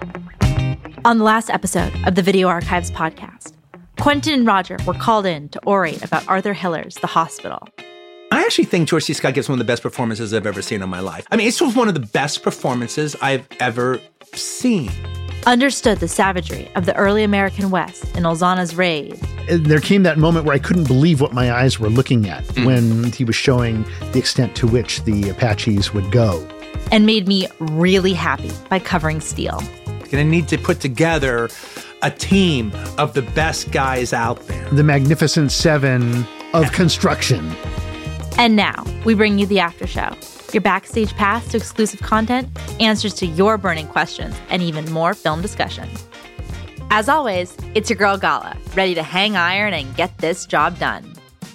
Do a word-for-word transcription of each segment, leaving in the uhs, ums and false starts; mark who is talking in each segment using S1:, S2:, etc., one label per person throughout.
S1: On the last episode of the Video Archives podcast, Quentin and Roger were called in to orate about Arthur Hiller's The Hospital.
S2: I actually think George C. Scott gives one of the best performances I've ever seen in my life. I mean, it's just one of the best performances I've ever seen.
S1: Understood the savagery of the early American West in Olzana's raid.
S3: There came that moment where I couldn't believe what my eyes were looking at mm. when he was showing the extent to which the Apaches would go.
S1: And made me really happy by covering Steel.
S2: Going to need to put together a team of the best guys out there.
S3: The Magnificent Seven of construction.
S1: And now, we bring you the after show. Your backstage pass to exclusive content, answers to your burning questions, and even more film discussion. As always, it's your girl Gala, ready to hang iron and get this job done.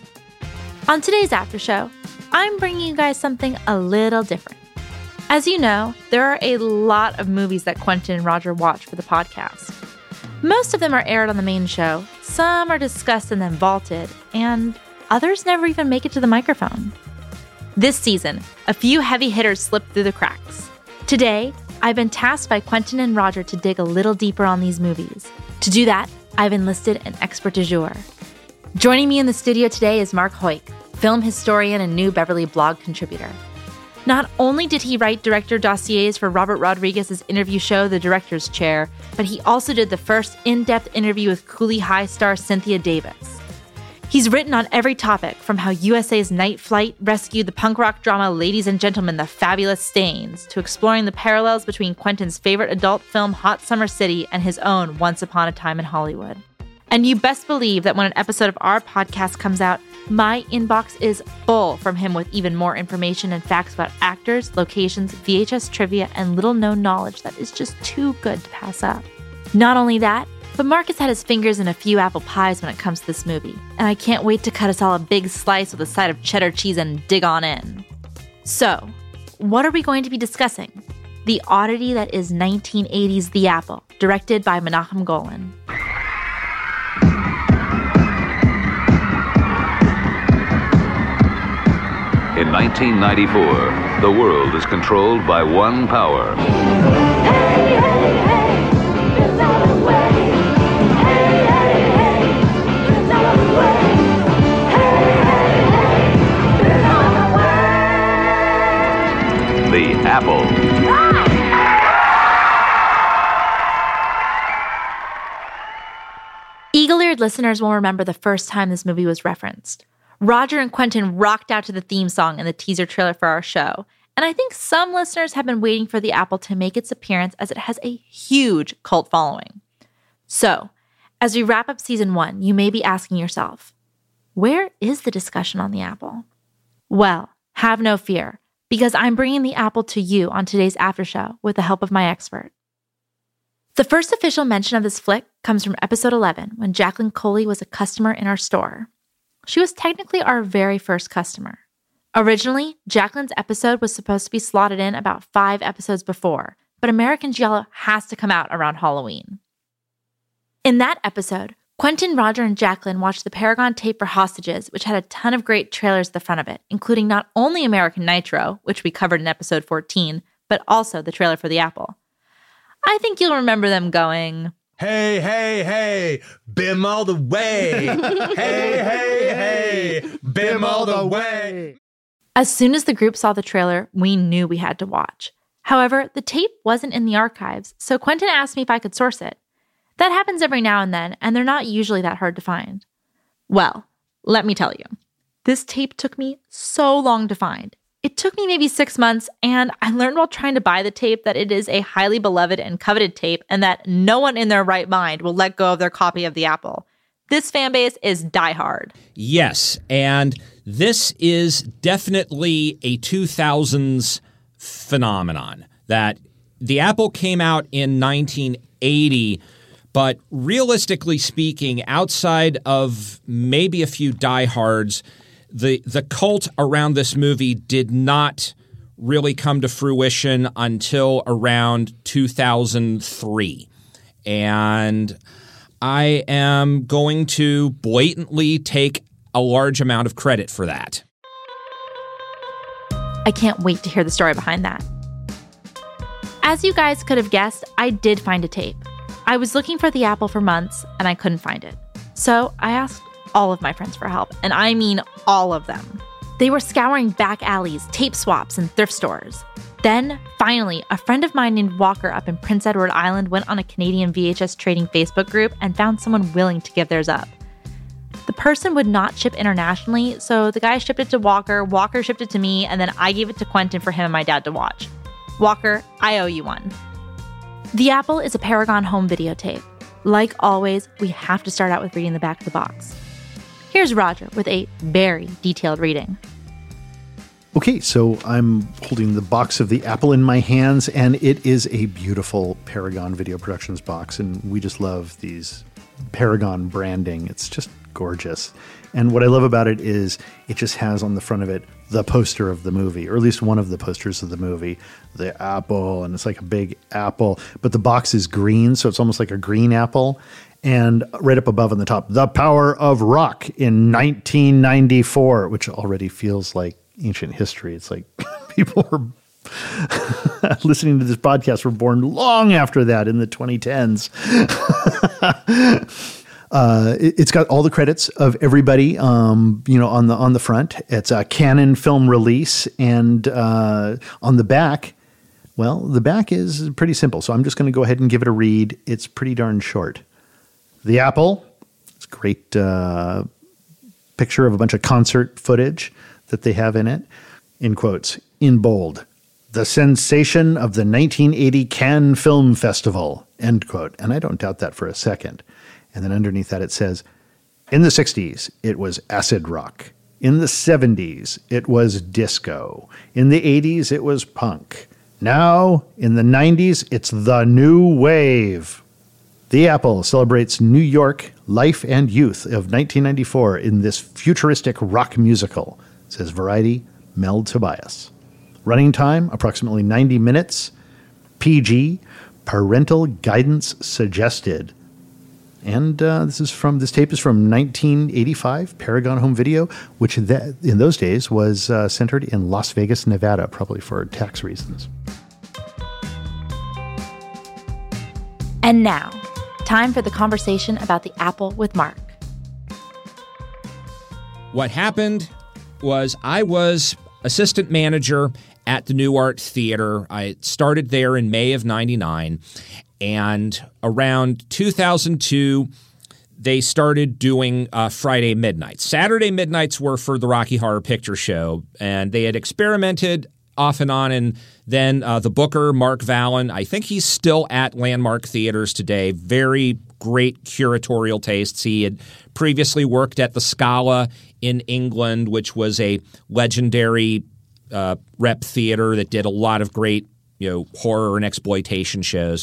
S1: On today's after show, I'm bringing you guys something a little different. As you know, there are a lot of movies that Quentin and Roger watch for the podcast. Most of them are aired on the main show, some are discussed and then vaulted, and others never even make it to the microphone. This season, a few heavy hitters slipped through the cracks. Today, I've been tasked by Quentin and Roger to dig a little deeper on these movies. To do that, I've enlisted an expert du jour. Joining me in the studio today is Mark Hoyk, film historian and New Beverly blog contributor. Not only did he write director dossiers for Robert Rodriguez's interview show, The Director's Chair, but he also did the first in-depth interview with Cooley High star Cynthia Davis. He's written on every topic, from how U S A's Night Flight rescued the punk rock drama Ladies and Gentlemen, The Fabulous Stains, to exploring the parallels between Quentin's favorite adult film Hot Summer City and his own Once Upon a Time in Hollywood. And you best believe that when an episode of our podcast comes out, my inbox is full from him with even more information and facts about actors, locations, V H S trivia, and little-known knowledge that is just too good to pass up. Not only that, but Mark has had his fingers in a few apple pies when it comes to this movie, and I can't wait to cut us all a big slice with a side of cheddar cheese and dig on in. So, what are we going to be discussing? The oddity that is nineteen eighties The Apple, directed by Menachem Golan.
S4: In nineteen ninety-four, the world is controlled by one power. Hey, hey, hey, there's another way. Hey, hey, hey, there's another way. Hey, hey, hey, there's another way. The Apple.
S1: Eagle-eared listeners will remember the first time this movie was referenced. Roger and Quentin rocked out to the theme song in the teaser trailer for our show, and I think some listeners have been waiting for The Apple to make its appearance as it has a huge cult following. So, as we wrap up season one, you may be asking yourself, where is the discussion on The Apple? Well, have no fear, because I'm bringing The Apple to you on today's after show with the help of my expert. The first official mention of this flick comes from episode eleven, when Jacqueline Coley was a customer in our store. She was technically our very first customer. Originally, Jacqueline's episode was supposed to be slotted in about five episodes before, but American Giallo has to come out around Halloween. In that episode, Quentin, Roger, and Jacqueline watched the Paragon tape for Hostages, which had a ton of great trailers at the front of it, including not only American Nitro, which we covered in episode fourteen, but also the trailer for The Apple. I think you'll remember them going,
S2: Hey, hey, hey, Bim all the way. Hey, hey, hey, Bim all the way.
S1: As soon as the group saw the trailer, we knew we had to watch. However, the tape wasn't in the archives, so Quentin asked me if I could source it. That happens every now and then, and they're not usually that hard to find. Well, let me tell you, this tape took me so long to find. It took me maybe six months, and I learned while trying to buy the tape that it is a highly beloved and coveted tape, and that no one in their right mind will let go of their copy of The Apple. This fan base is diehard.
S5: Yes, and this is definitely a two thousands phenomenon. That The Apple came out in nineteen eighty, but realistically speaking, outside of maybe a few diehards, The the cult around this movie did not really come to fruition until around two thousand three. And I am going to blatantly take a large amount of credit for that.
S1: I can't wait to hear the story behind that. As you guys could have guessed, I did find a tape. I was looking for the Apple for months, and I couldn't find it. So I asked all of my friends for help, and I mean all of them. They were scouring back alleys, tape swaps, and thrift stores. Then, finally, a friend of mine named Walker up in Prince Edward Island went on a Canadian V H S trading Facebook group and found someone willing to give theirs up. The person would not ship internationally, so the guy shipped it to Walker, Walker shipped it to me, and then I gave it to Quentin for him and my dad to watch. Walker, I owe you one. The Apple is a Paragon home videotape. Like always, we have to start out with reading the back of the box. Here's Roger with a very detailed reading.
S3: Okay, so I'm holding the box of the Apple in my hands, and it is a beautiful Paragon Video Productions box, and we just love these Paragon branding. It's just gorgeous. And what I love about it is it just has on the front of it the poster of the movie, or at least one of the posters of the movie, the apple, and it's like a big apple, but the box is green, so it's almost like a green apple. And right up above on the top, The Power of Rock in nineteen ninety-four, which already feels like ancient history. It's like people were listening to this podcast were born long after that in the twenty tens. Uh, it, it's got all the credits of everybody, um, you know, on the on the front. It's a Canon film release, and uh, on the back, well, the back is pretty simple. So I'm just going to go ahead and give it a read. It's pretty darn short. The Apple. It's a great uh, picture of a bunch of concert footage that they have in it. In quotes, in bold, the sensation of the nineteen eighty Cannes Film Festival. End quote. And I don't doubt that for a second. And then underneath that it says, in the sixties, it was acid rock. In the seventies, it was disco. In the eighties, it was punk. Now, in the nineties, it's the new wave. The Apple celebrates New York life and youth of nineteen ninety-four in this futuristic rock musical, says Variety, Mel Tobias. Running time, approximately ninety minutes. P G, parental guidance suggested. And uh, this is from this tape is from nineteen eighty-five, Paragon Home Video, which that, in those days was uh, centered in Las Vegas, Nevada, probably for tax reasons.
S1: And now, time for the conversation about the Apple with Mark.
S5: What happened was I was assistant manager at the New Art Theater. I started there in May of ninety-nine. And around two thousand two, they started doing uh, Friday midnights. Saturday midnights were for the Rocky Horror Picture Show, and they had experimented off and on. And then uh, the booker, Mark Vallon, I think he's still at Landmark Theaters today. Very great curatorial tastes. He had previously worked at the Scala in England, which was a legendary uh, rep theater that did a lot of great, you know, horror and exploitation shows.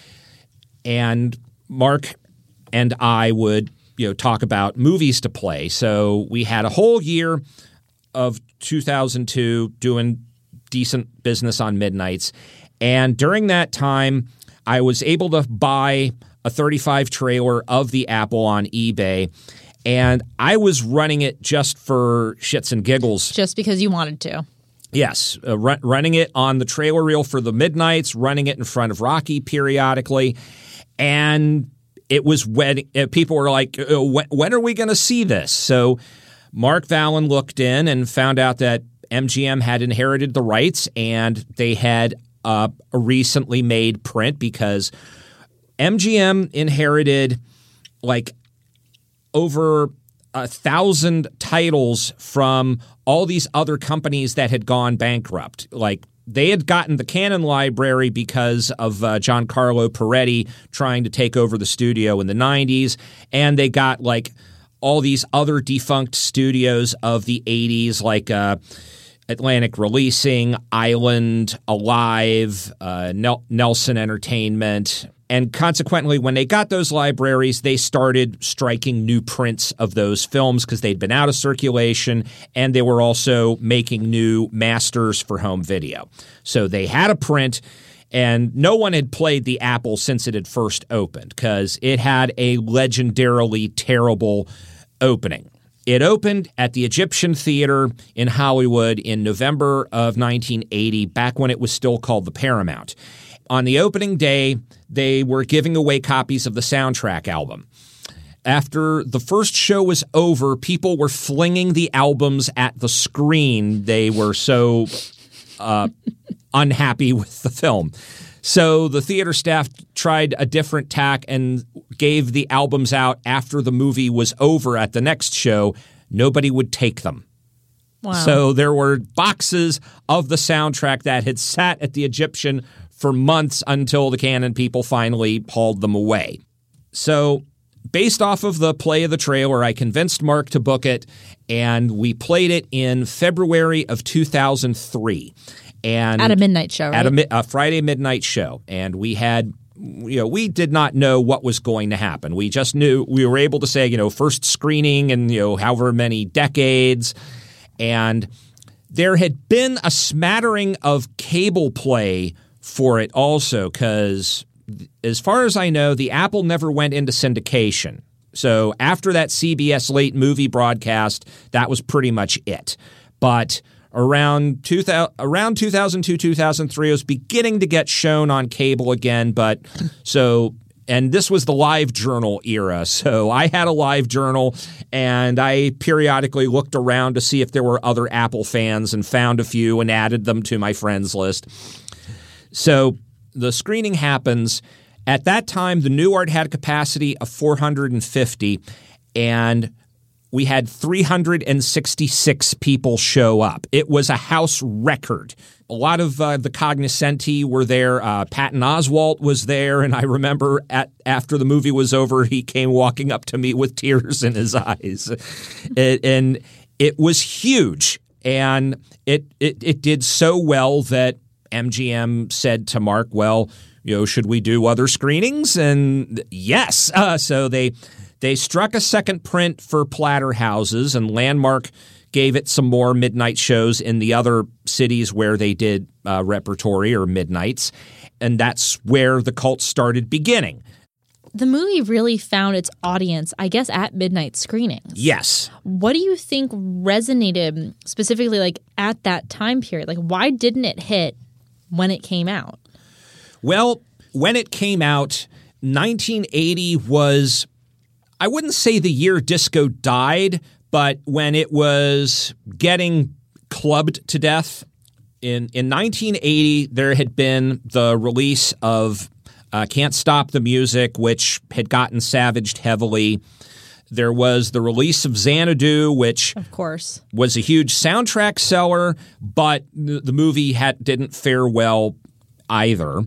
S5: And Mark and I would, you know, talk about movies to play. So we had a whole year of two thousand two doing decent business on midnights. And during that time, I was able to buy a thirty-five trailer of the Apple on eBay. And I was running it just for shits and giggles.
S6: Just because you wanted to.
S5: Yes, uh, run, running it on the trailer reel for the midnights, running it in front of Rocky periodically. And it was when uh, people were like, uh, when, when are we going to see this? So Mark Vallon looked in and found out that M G M had inherited the rights, and they had uh, a recently made print because M G M inherited like over a thousand titles from all these other companies that had gone bankrupt. Like they had gotten the Canon library because of uh, Giancarlo Peretti trying to take over the studio in the nineties. And they got like all these other defunct studios of the eighties, like uh, Atlantic Releasing, Island, Alive, uh, Nel- Nelson Entertainment. And consequently, when they got those libraries, they started striking new prints of those films because they'd been out of circulation, and they were also making new masters for home video. So they had a print, and no one had played the Apple since it had first opened because it had a legendarily terrible opening. It opened at the Egyptian Theater in Hollywood in November of nineteen eighty, back when it was still called the Paramount. on the opening day, they were giving away copies of the soundtrack album. After the first show was over, people were flinging the albums at the screen. They were so uh, unhappy with the film. So the theater staff tried a different tack and gave the albums out after the movie was over at the next show. Nobody would take them.
S1: Wow.
S5: So there were boxes of the soundtrack that had sat at the Egyptian for months until the Cannon people finally hauled them away. So based off of the play of the trailer, I convinced Mark to book it, and we played it in February of two thousand three. And
S1: At a midnight show, right?
S5: At a, mi- a Friday midnight show. And we had, you know, we did not know what was going to happen. We just knew, we were able to say, you know, first screening in, you know, however many decades. And there had been a smattering of cable play for it also, because as far as I know, the Apple never went into syndication. So after that C B S late movie broadcast, that was pretty much it. But around two thousand, around two thousand two, two thousand three, it was beginning to get shown on cable again. But so, and this was the Live Journal era. So I had a Live Journal, and I periodically looked around to see if there were other Apple fans and found a few and added them to my friends list. So the screening happens. At that time, the Nuart had a capacity of four hundred fifty, and we had three hundred sixty-six people show up. It was a house record. A lot of uh, the cognoscenti were there. Uh, Patton Oswalt was there, and I remember at after the movie was over, he came walking up to me with tears in his eyes. It, and it was huge, and it, it it did so well that M G M said to Mark, well, you know, should we do other screenings? And yes. Uh, so they they struck a second print for Platter Houses, and Landmark gave it some more midnight shows in the other cities where they did uh, repertory or midnights. And that's where the cult started beginning.
S1: The movie really found its audience, I guess, at midnight screenings.
S5: Yes.
S1: What do you think resonated specifically, like, at that time period? Like, why didn't it hit when it came out?
S5: Well, when it came out, nineteen eighty was, I wouldn't say the year disco died, but when it was getting clubbed to death. In, in nineteen eighty, there had been the release of uh, Can't Stop the Music, which had gotten savaged heavily. There was the release of Xanadu, which
S1: of course
S5: was a huge soundtrack seller, but the, the movie had, didn't fare well either.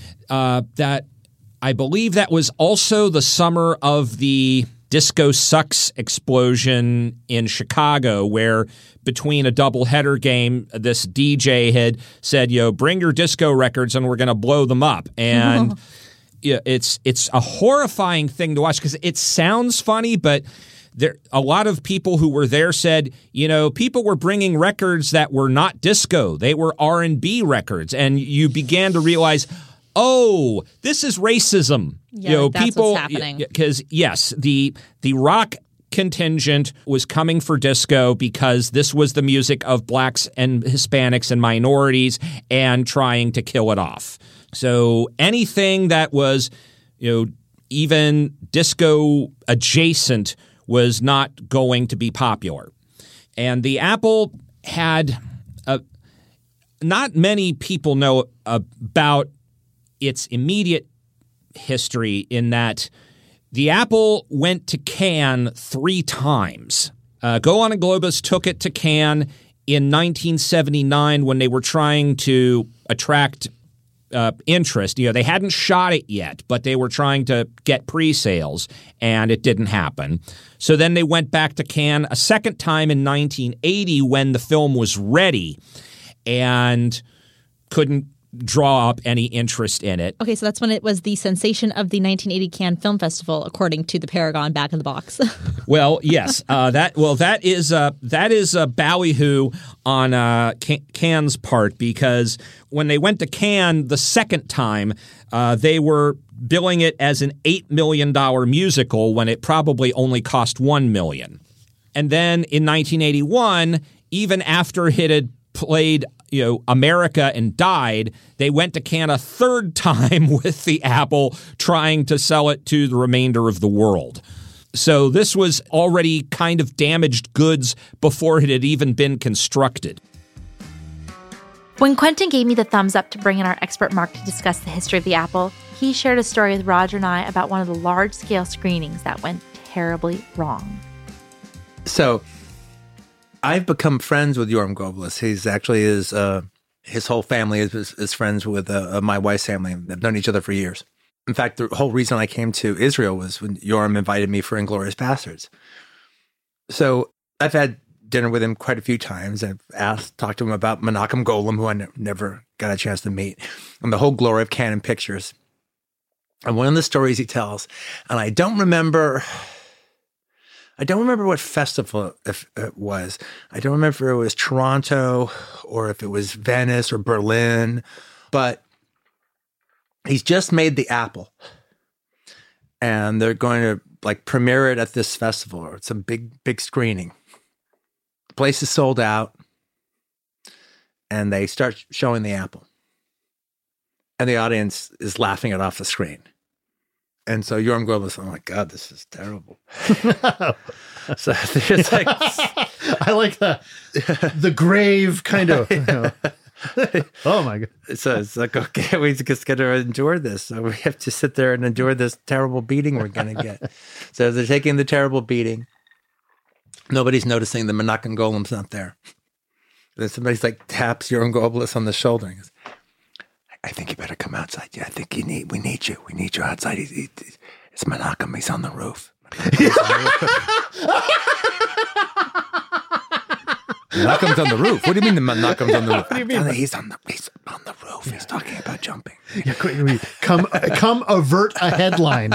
S5: Uh, that I believe that was also the summer of the Disco Sucks explosion in Chicago, where between a doubleheader game, this D J had said, "Yo, bring your disco records, and we're going to blow them up." And yeah, it's it's a horrifying thing to watch because it sounds funny, but there a lot of people who were there said, you know, people were bringing records that were not disco; they were R and B records, and you began to realize, oh, this is racism.
S1: Yeah,
S5: you know,
S1: like that's
S5: people,
S1: what's happening.
S5: because yes, the the rock contingent was coming for disco because this was the music of blacks and Hispanics and minorities and trying to kill it off. So anything that was, you know, even disco adjacent was not going to be popular. And the Apple had a, not many people know about its immediate history in that the Apple went to Cannes three times. Uh, Go On a Globus took it to Cannes in nineteen seventy-nine when they were trying to attract uh, interest. You know, they hadn't shot it yet, but they were trying to get pre-sales, and it didn't happen. So then they went back to Cannes a second time in nineteen eighty when the film was ready and couldn't draw up any interest in it.
S1: Okay, so that's when it was the sensation of the nineteen eighty Cannes Film Festival, according to the Paragon back in the box.
S5: Well, yes, uh, that well that is uh, that is a ballyhoo on uh, Cannes' part, because when they went to Cannes the second time, uh, they were billing it as an eight million dollars musical when it probably only cost one million dollars. And then in nineteen eighty-one, even after it had played, you know, America and died, they went to Cannes a third time with the Apple, trying to sell it to the remainder of the world. So this was already kind of damaged goods before it had even been constructed.
S1: When Quentin gave me the thumbs up to bring in our expert Mark to discuss the history of the Apple, he shared a story with Roger and I about one of the large-scale screenings that went terribly wrong.
S2: So I've become friends with Yoram Goblis. He's actually is uh, his whole family is, is, is friends with uh, my wife's family. They've known each other for years. In fact, the whole reason I came to Israel was when Yoram invited me for Inglourious Basterds. So I've had dinner with him quite a few times. I've asked, talked to him about Menachem Golem, who I ne- never got a chance to meet, and the whole glory of Canon Pictures. And one of the stories he tells, and I don't remember, I don't remember what festival if it was. I don't remember if it was Toronto or if it was Venice or Berlin, but he's just made the Apple, and they're going to like premiere it at this festival or some big, big screening. The place is sold out, and they start showing the Apple, and the audience is laughing it off the screen. And so Yoram Goblis, oh my God, this is terrible. So it's like,
S3: I like the the grave kind of. You know. Oh my God!
S2: So it's like, okay, we just got to endure this. So we have to sit there and endure this terrible beating we're going to get. So they're taking the terrible beating. Nobody's noticing the Menachem Golem's not there. Then somebody's like taps Yoram Goblis on the shoulder and goes, I think you better come outside. Yeah, I think you need. We need you. We need you outside. He, he, it's Menachem. He's on the roof. Menachem's on the roof. What do you mean the Menachem's on the roof? What do you mean? He's on the he's on the roof. He's talking about jumping.
S3: Yeah, quick, come come avert a headline.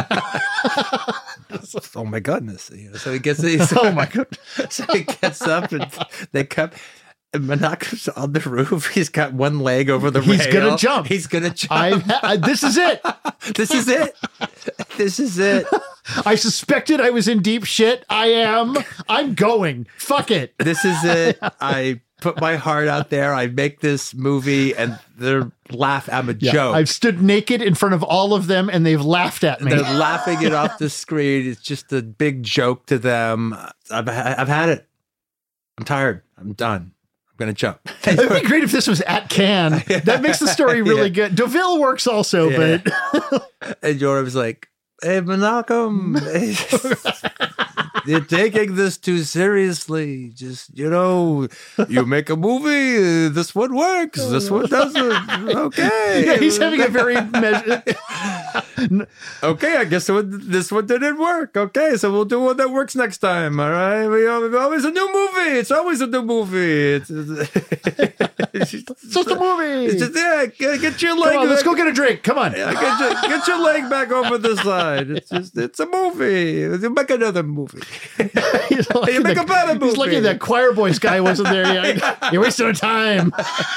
S2: Oh my goodness! You know, so he gets. He's,
S3: oh my goodness!
S2: So he gets up and they come. And Menachem's on the roof. He's got one leg over the
S3: He's
S2: rail.
S3: gonna jump.
S2: He's gonna jump.
S3: I, I, this is it.
S2: This is it. This is it.
S3: I suspected I was in deep shit. I am. I'm going. Fuck it.
S2: This is it. I put my heart out there. I make this movie, and they're laugh. I'm a
S3: Yeah,
S2: joke.
S3: I've stood naked in front of all of them, and they've laughed at me.
S2: They're laughing it off the screen. It's just a big joke to them. I've I've had it. I'm tired. I'm done. I'm going to jump.
S3: It'd be great if this was at Cannes. That makes the story really yeah. good. Deauville works also,
S2: yeah.
S3: but...
S2: And Yoram's like, hey, Menachem, you're taking this too seriously. Just, you know, you make a movie, this one works, this one doesn't. Okay.
S3: Yeah, he's having a very measured...
S2: Okay, I guess this one didn't work. Okay, so we'll do one that works next time. All right, we always a new movie. It's always a new movie. It's,
S3: it's just a movie.
S2: It's just yeah. Get, get your leg.
S3: Come on, let's
S2: back.
S3: go get a drink. Come on.
S2: Yeah, get, your, get your leg back over the side. It's just it's a movie. You make another movie.
S3: He's
S2: you make
S3: the,
S2: a better movie.
S3: He's lucky that choir boys guy wasn't there yet. You're wasting our time.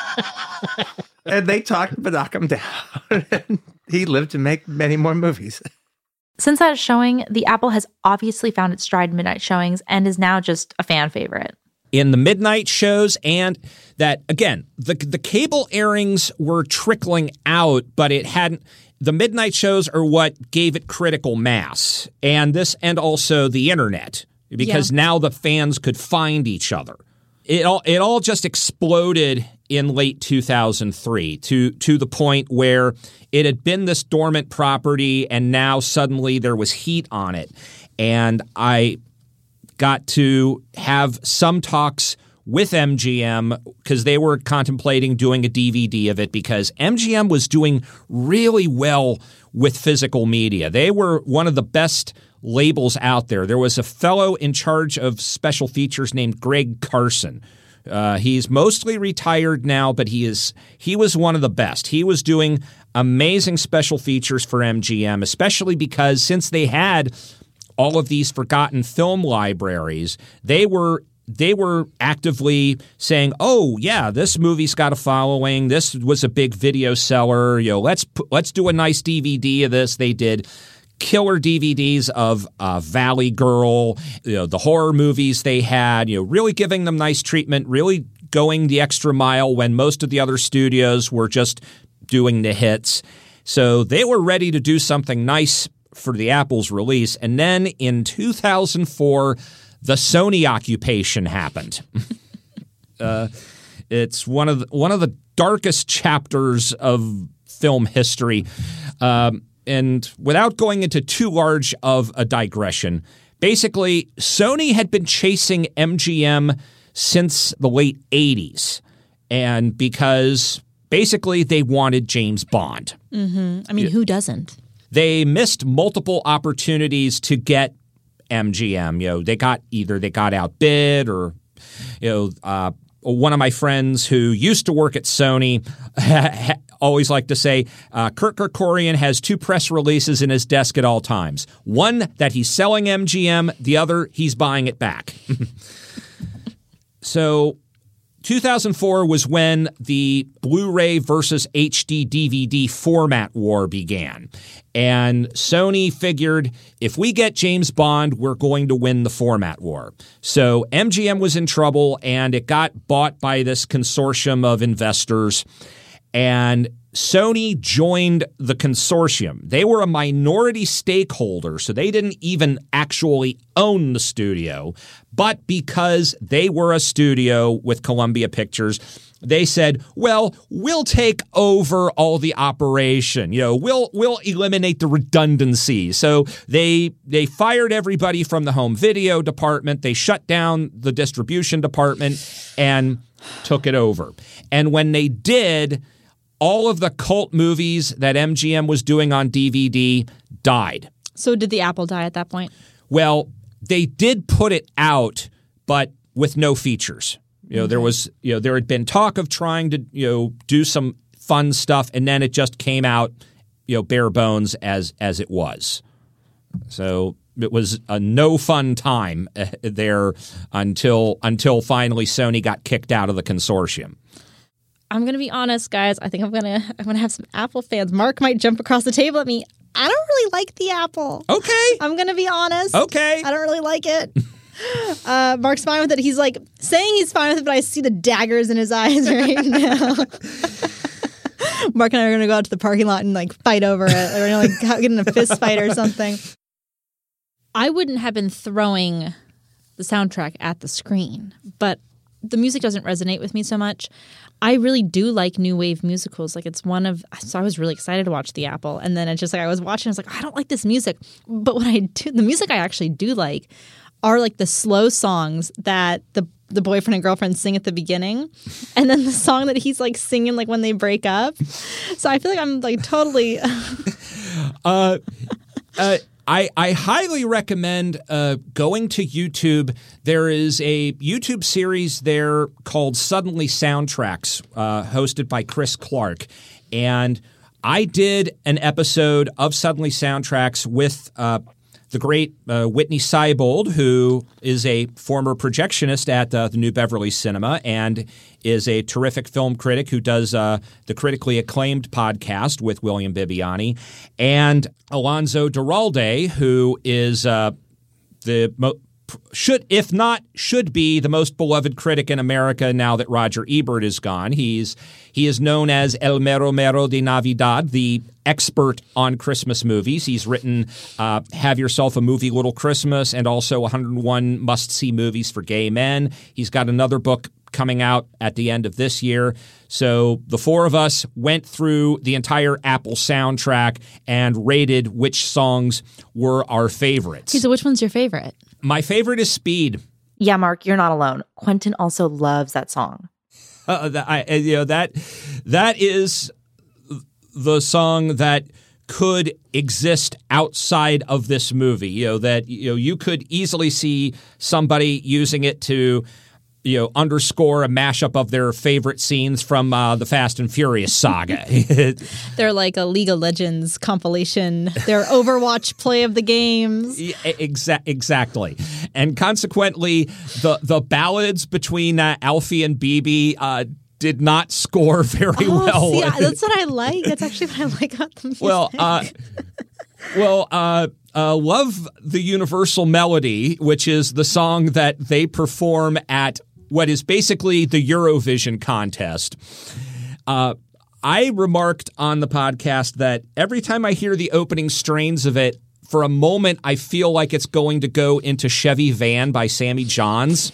S2: And they talked Menachem down. He lived to make many more movies.
S1: Since that showing, the Apple has obviously found its stride in midnight showings and is now just a fan favorite.
S5: In the midnight shows, and that, again, the the cable airings were trickling out, but it hadn't. The midnight shows are what gave it critical mass, and this, and also the internet, because yeah. now the fans could find each other. It all it all just exploded in late two thousand three to to the point where it had been this dormant property, and now suddenly there was heat on it, and I got to have some talks with M G M because they were contemplating doing a D V D of it because M G M was doing really well with physical media. They were one of the best labels out there. There was a fellow in charge of special features named Greg Carson. Uh, he's mostly retired now, but he is he was one of the best. He was doing amazing special features for M G M, especially because since they had all of these forgotten film libraries, they were they were actively saying, "Oh, yeah, this movie's got a following. This was a big video seller. You know, let's let's do a nice D V D of this." They did killer D V Ds of uh, Valley Girl, you know, the horror movies they had. You know, really giving them nice treatment. Really going the extra mile when most of the other studios were just doing the hits. So they were ready to do something nice for the Apple's release. And then in two thousand four, the Sony occupation happened. uh, it's one of the, one of the darkest chapters of film history. Um, and without going into too large of a digression, basically, Sony had been chasing M G M since the late eighties. And because basically they wanted James Bond.
S1: Mm-hmm. I mean, who doesn't?
S5: They missed multiple opportunities to get M G M. You know, they got either they got outbid or, you know, uh, one of my friends who used to work at Sony always liked to say, uh, Kurt Kerkorian has two press releases in his desk at all times. One that he's selling M G M, the other he's buying it back. So two thousand four was when the Blu-ray versus H D D V D format war began. And Sony figured if we get James Bond, we're going to win the format war. So M G M was in trouble, and it got bought by this consortium of investors. And Sony joined the consortium. They were a minority stakeholder, so they didn't even actually own the studio. But because they were a studio with Columbia Pictures, they said, well, we'll take over all the operation. You know, we'll we'll eliminate the redundancy. So they they fired everybody from the home video department. They shut down the distribution department and took it over. And when they did, all of the cult movies that M G M was doing on D V D died.
S1: So did the Apple die at that point?
S5: Well, they did put it out, but with no features. You know, okay. there was, you know, there had been talk of trying to, you know, do some fun stuff, and then it just came out, you know, bare bones as as it was. So it was a no fun time there until until finally Sony got kicked out of the consortium.
S1: I'm going to be honest, guys. I think I'm going to I'm going to have some Apple fans. Mark might jump across the table at me. I don't really like the Apple.
S5: Okay.
S1: I'm going to be honest.
S5: Okay.
S1: I don't really like it. Uh, Mark's fine with it. He's like saying he's fine with it, but I see the daggers in his eyes right now. Mark and I are going to go out to the parking lot and like fight over it. Or, you know, like get in a fist fight or something. I wouldn't have been throwing the soundtrack at the screen, but the music doesn't resonate with me so much. I really do like new wave musicals. Like it's one of, so I was really excited to watch The Apple. And then it's just like I was watching, I was like, I don't like this music. But what I do, the music I actually do like are like the slow songs that the the boyfriend and girlfriend sing at the beginning. And then the song that he's like singing like when they break up. So I feel like I'm like totally.
S5: uh, uh, I, I highly recommend uh, going to YouTube. There is a YouTube series there called Suddenly Soundtracks, uh, hosted by Chris Clark. And I did an episode of Suddenly Soundtracks with uh, the great uh, Whitney Seibold, who is a former projectionist at uh, the New Beverly Cinema and is a terrific film critic who does uh, the critically acclaimed podcast with William Bibbiani, and Alonso Duralde, who is uh, the mo- should, if not, should be the most beloved critic in America now that Roger Ebert is gone. He's he is known as El Mero Mero de Navidad, the expert on Christmas movies. He's written uh, Have Yourself a Movie Little Christmas and also one hundred one must-see movies for gay men. He's got another book coming out at the end of this year. So the four of us went through the entire Apple soundtrack and rated which songs were our favorites.
S1: Okay, so which one's your favorite?
S5: My favorite is Speed.
S6: Yeah, Mark, you're not alone. Quentin also loves that song.
S5: Uh, that, I, you know, that that is the song that could exist outside of this movie. You know, that you know you could easily see somebody using it to, you know, underscore a mashup of their favorite scenes from uh, the Fast and Furious saga.
S1: They're like a League of Legends compilation. They're Overwatch play of the games.
S5: Exa- exactly. And consequently, the, the ballads between uh, Alfie and B B uh, did not score very
S1: oh,
S5: well.
S1: See, that's what I like. That's actually what I like about the music.
S5: Well, uh, well, uh, uh, love the Universal Melody, which is the song that they perform at what is basically the Eurovision contest. Uh, I remarked on the podcast that every time I hear the opening strains of it, for a moment, I feel like it's going to go into Chevy Van by Sammy Johns.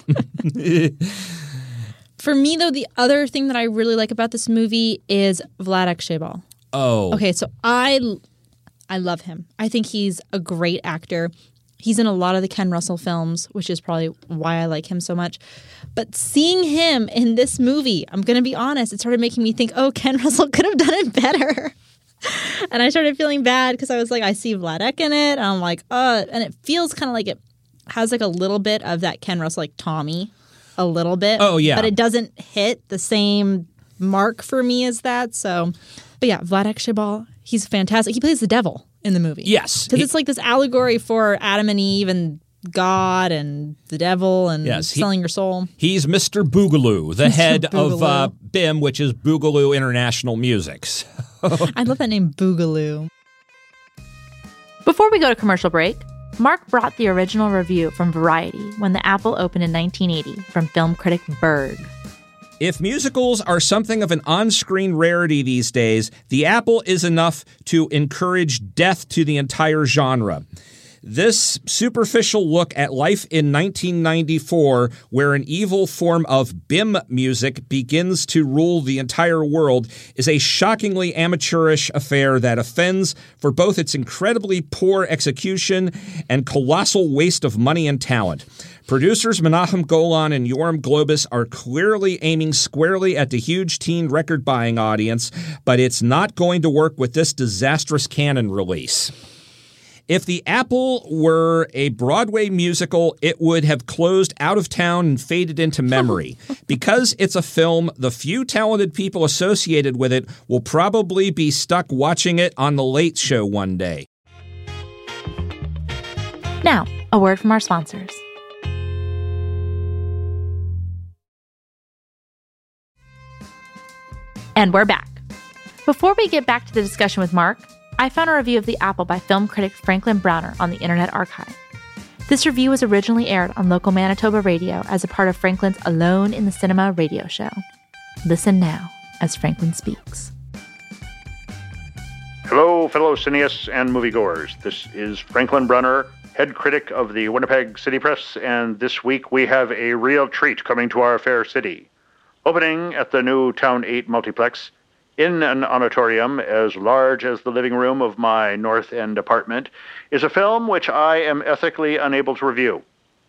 S7: For me, though, the other thing that I really like about this movie is Vladek Sheybal.
S5: Oh.
S7: Okay, so I, I love him. I think he's a great actor. He's in a lot of the Ken Russell films, which is probably why I like him so much. But seeing him in this movie, I'm going to be honest, it started making me think, oh, Ken Russell could have done it better. And I started feeling bad because I was like, I see Vladek in it. And I'm like, uh, and it feels kind of like it has like a little bit of that Ken Russell, like Tommy. A little bit.
S5: Oh, yeah.
S7: But it doesn't hit the same mark for me as that. So, but yeah, Vladek Sheybal, he's fantastic. He plays the devil in the movie.
S5: Yes.
S7: Because
S5: he,
S7: it's like this allegory for Adam and Eve and God and the devil and
S5: yes, he,
S7: selling your soul.
S5: He's Mister Boogaloo, the
S7: Mister
S5: head
S7: Boogaloo.
S5: of uh, B I M, which is Boogaloo International Music.
S7: I love that name, Boogaloo.
S1: Before we go to commercial break, Mark brought the original review from Variety when the Apple opened in nineteen eighty from film critic Berg.
S5: If musicals are something of an on-screen rarity these days, the Apple is enough to encourage death to the entire genre. This superficial look at life in nineteen ninety-four, where an evil form of B I M music begins to rule the entire world, is a shockingly amateurish affair that offends for both its incredibly poor execution and colossal waste of money and talent. Producers Menachem Golan and Yoram Globus are clearly aiming squarely at the huge teen record-buying audience, but it's not going to work with this disastrous Canon release. If the Apple were a Broadway musical, it would have closed out of town and faded into memory. Because it's a film, the few talented people associated with it will probably be stuck watching it on The Late Show one day.
S1: Now, a word from our sponsors. And we're back. Before we get back to the discussion with Mark, I found a review of The Apple by film critic Franklin Browner on the Internet Archive. This review was originally aired on local Manitoba radio as a part of Franklin's Alone in the Cinema radio show. Listen now as Franklin speaks.
S8: Hello, fellow cineasts and moviegoers. This is Franklin Brunner, head critic of the Winnipeg City Press, and this week we have a real treat coming to our fair city. Opening at the new Town eight multiplex, in an auditorium as large as the living room of my North End apartment, is a film which I am ethically unable to review.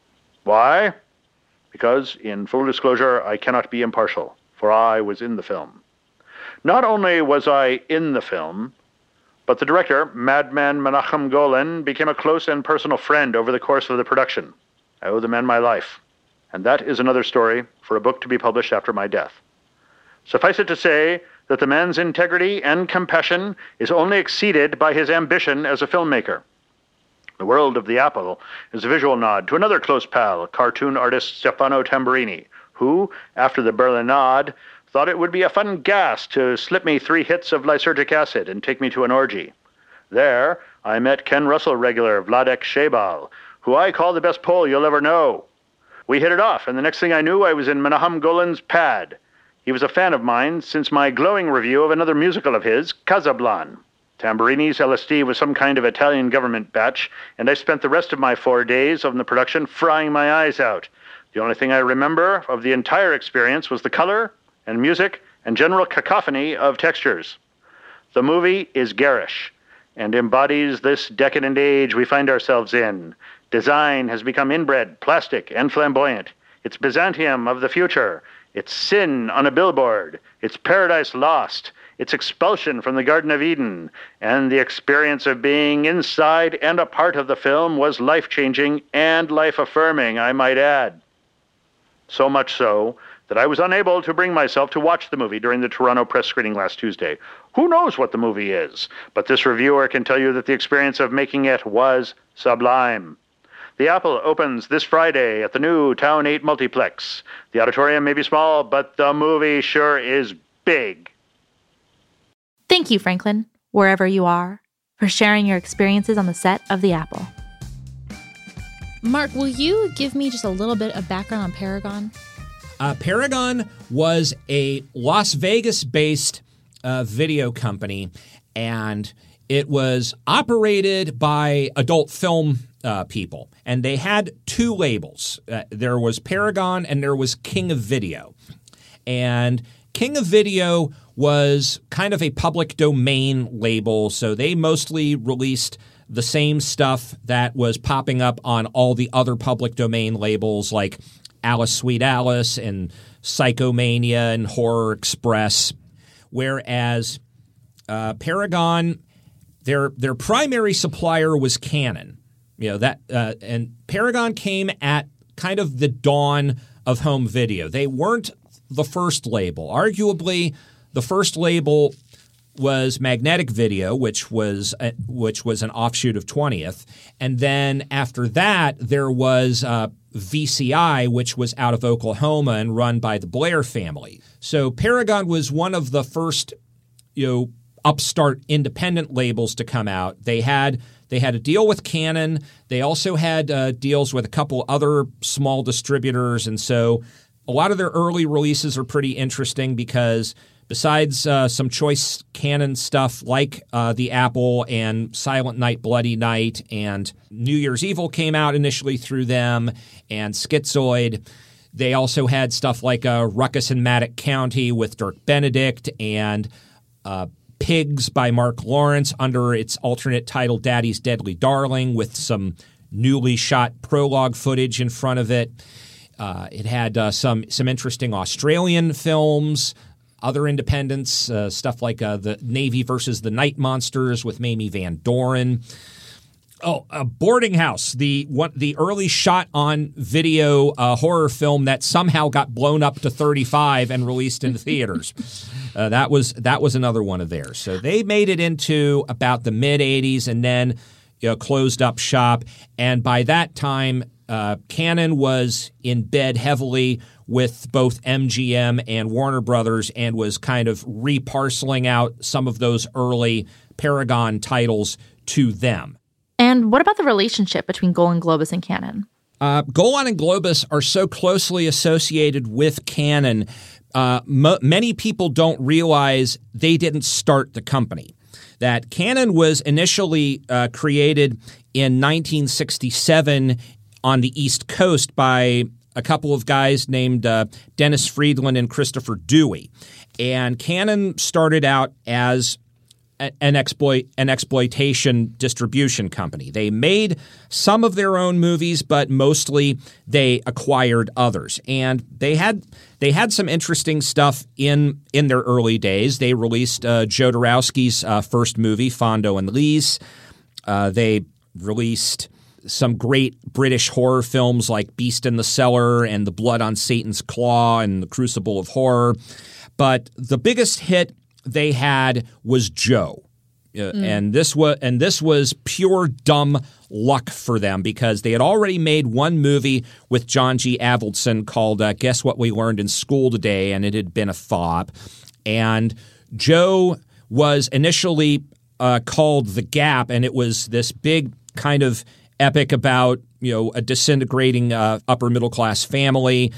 S8: Why? Because, in full disclosure, I cannot be impartial, for I was in the film. Not only was I in the film, but the director, Madman Menachem Golan, became a close and personal friend over the course of the production. I owe the man my life, and that is another story for a book to be published after my death. Suffice it to say that the man's integrity and compassion is only exceeded by his ambition as a filmmaker. The World of the Apple is a visual nod to another close pal, cartoon artist Stefano Tamburini, who, after the Berlinade, thought it would be a fun gas to slip me three hits of lysergic acid and take me to an orgy. There, I met Ken Russell regular Vladek Sheybal, who I call the best Pole you'll ever know. We hit it off, and the next thing I knew, I was in Menachem Golan's pad. He was a fan of mine since my glowing review of another musical of his, Casablanca. Tamburini's L S D was some kind of Italian government batch, and I spent the rest of my four days on the production frying my eyes out. The only thing I remember of the entire experience was the color and music and general cacophony of textures. The movie is garish and embodies this decadent age we find ourselves in. Design has become inbred, plastic, and flamboyant. It's Byzantium of the future. It's sin on a billboard. It's paradise lost. It's expulsion from the Garden of Eden. And the experience of being inside and a part of the film was life-changing and life-affirming, I might add. So much so that I was unable to bring myself to watch the movie during the Toronto press screening last Tuesday. Who knows what the movie is? But this reviewer can tell you that the experience of making it was sublime. The Apple opens this Friday at the new Town eight multiplex. The auditorium may be small, but the movie sure is big.
S1: Thank you, Franklin, wherever you are, for sharing your experiences on the set of The Apple.
S7: Mark, will you give me just a little bit of background on Paragon?
S5: Uh, Paragon was a Las Vegas-based uh, video company, and it was operated by adult film uh, people. And they had two labels. Uh, there was Paragon and there was King of Video. And King of Video was kind of a public domain label, so they mostly released the same stuff that was popping up on all the other public domain labels like Alice Sweet Alice and Psychomania and Horror Express, whereas uh, Paragon, their their primary supplier was Canon. You know that, uh, and Paragon came at kind of the dawn of home video. They weren't the first label. Arguably, the first label was Magnetic Video, which was uh, which was an offshoot of twentieth, and then after that there was uh, V C I, which was out of Oklahoma and run by the Blair family. So Paragon was one of the first, you know, upstart independent labels to come out. They had they had a deal with Canon. They also had uh, deals with a couple other small distributors, and so a lot of their early releases are pretty interesting because besides uh, some choice Canon stuff like uh, The Apple and Silent Night, Bloody Night, and New Year's Evil came out initially through them, and Schizoid, they also had stuff like uh, Ruckus in Maddox County with Dirk Benedict and uh, Pigs by Mark Lawrence under its alternate title Daddy's Deadly Darling with some newly shot prologue footage in front of it. Uh, it had uh, some some interesting Australian films, other independents, uh, stuff like uh, the Navy versus the Night Monsters with Mamie Van Doren. Oh, uh, Boarding House, the one, the early shot on video uh, horror film that somehow got blown up to thirty-five and released into theaters. Uh, that was that was another one of theirs. So they made it into about the mid eighties and then you know, closed up shop. And by that time, uh, Canon was in bed heavily with both M G M and Warner Brothers and was kind of reparceling out some of those early Paragon titles to them.
S1: And what about the relationship between Golan Globus and Canon?
S5: Uh, Golan and Globus are so closely associated with Canon, uh, mo- many people don't realize they didn't start the company. That Canon was initially uh, created in nineteen sixty-seven on the East Coast by a couple of guys named uh, Dennis Friedland and Christopher Dewey. And Canon started out as an exploit an exploitation distribution company. They made some of their own movies, but mostly they acquired others. And they had they had some interesting stuff in in their early days. They released uh, Jodorowsky's uh, first movie, Fondo and Lise. Uh, they released some great British horror films like Beast in the Cellar and The Blood on Satan's Claw and The Crucible of Horror. But the biggest hit they had was Joe. Uh, mm. And this was and this was pure dumb luck for them because they had already made one movie with John G. Avildsen called uh, Guess What We Learned in School Today, and it had been a flop. And Joe was initially uh, called The Gap, and it was this big kind of epic about, you know, a disintegrating uh, upper middle class family,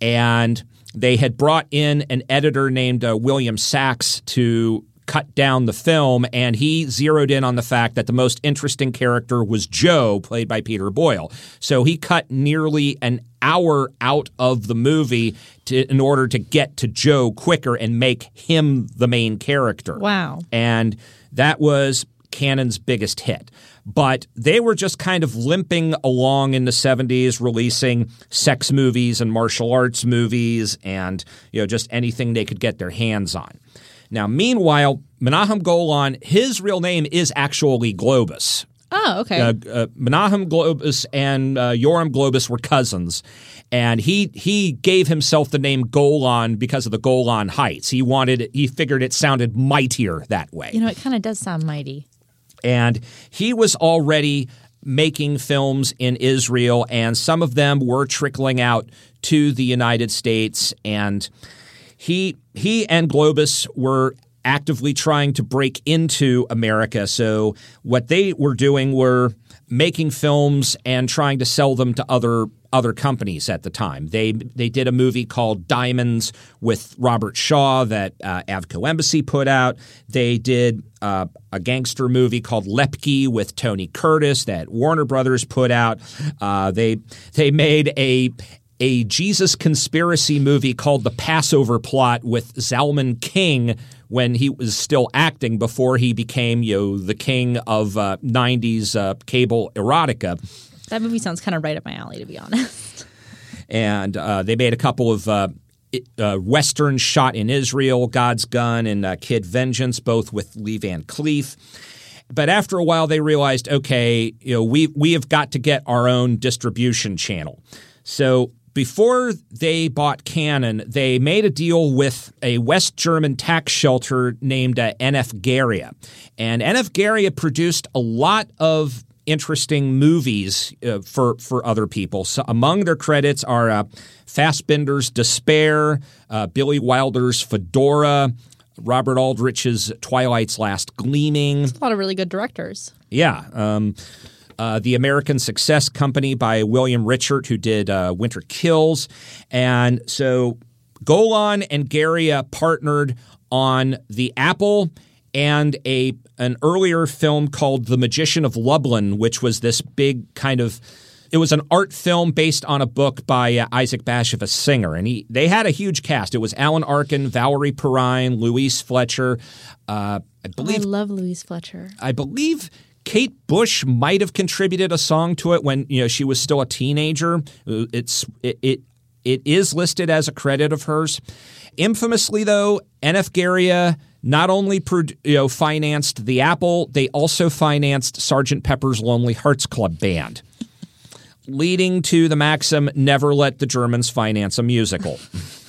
S5: and they had brought in an editor named uh, William Sachs to cut down the film, and he zeroed in on the fact that the most interesting character was Joe, played by Peter Boyle. So he cut nearly an hour out of the movie to, in order to get to Joe quicker and make him the main character.
S7: Wow.
S5: And that was Canon's biggest hit. But they were just kind of limping along in the seventies, releasing sex movies and martial arts movies and, you know, just anything they could get their hands on. Now, meanwhile, Menahem Golan, his real name is actually Globus.
S7: Oh, okay.
S5: Uh, uh, Menahem Globus and uh, Yoram Globus were cousins, and he he gave himself the name Golan because of the Golan Heights. He wanted, he figured it sounded mightier that way.
S7: You know, it kind of does sound mighty.
S5: And he was already making films in Israel, and some of them were trickling out to the United States. And he he and Globus were actively trying to break into America. So what they were doing were making films and trying to sell them to other other companies at the time. They they did a movie called Diamonds with Robert Shaw that uh, Avco Embassy put out. They did uh, a gangster movie called Lepke with Tony Curtis that Warner Brothers put out. Uh, they they made a a Jesus conspiracy movie called The Passover Plot with Zalman King when he was still acting before he became, you know, the king of uh, nineties uh, cable erotica.
S7: That movie sounds kind of right up my alley, to be honest.
S5: And uh, they made a couple of uh, uh, westerns shot in Israel, God's Gun and uh, Kid Vengeance, both with Lee Van Cleef. But after a while, they realized, okay, you know, we we have got to get our own distribution channel. So before they bought Cannon, they made a deal with a West German tax shelter named uh, N F Garia. And N F Garia produced a lot of interesting movies uh, for, for other people. So among their credits are uh, Fassbinder's Despair, uh, Billy Wilder's Fedora, Robert Aldrich's Twilight's Last Gleaming.
S7: A lot of really good directors.
S5: Yeah. Um, uh, The American Success Company by William Richert, who did uh, Winter Kills. And so Golan and Garia partnered on The Apple and a an earlier film called The Magician of Lublin, which was this big kind of – it was an art film based on a book by uh, Isaac Bashevis Singer. And he they had a huge cast. It was Alan Arkin, Valerie Perrine, Louise Fletcher. Uh, I believe
S7: oh, I love Louise Fletcher.
S5: I believe Kate Bush might have contributed a song to it when, you know, she was still a teenager. It's it it, it is listed as a credit of hers. Infamously, though, N F Garia – not only you know, financed The Apple, they also financed Sergeant Pepper's Lonely Hearts Club Band, leading to the maxim, never let the Germans finance a musical.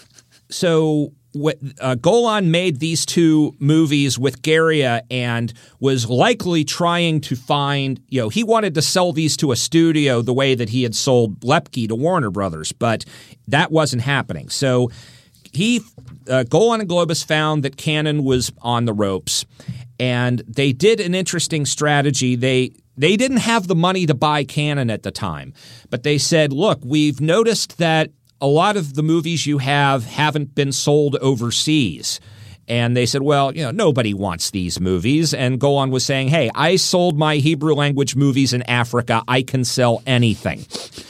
S5: So uh, Golan made these two movies with Garia and was likely trying to find, you know, he wanted to sell these to a studio the way that he had sold Lepke to Warner Brothers, but that wasn't happening. So he, uh, Golan and Globus found that Cannon was on the ropes, and they did an interesting strategy. They they didn't have the money to buy Cannon at the time, but they said, look, we've noticed that a lot of the movies you have haven't been sold overseas. And they said, well, you know, nobody wants these movies. And Golan was saying, hey, I sold my Hebrew language movies in Africa. I can sell anything.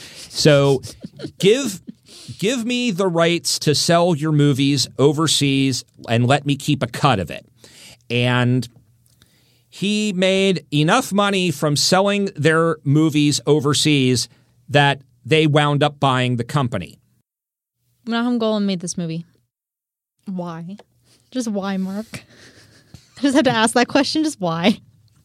S5: So give give me the rights to sell your movies overseas and let me keep a cut of it. And he made enough money from selling their movies overseas that they wound up buying the company.
S7: Menachem Golan made this movie. Why? Just why, Mark? I just had to ask that question. Just why?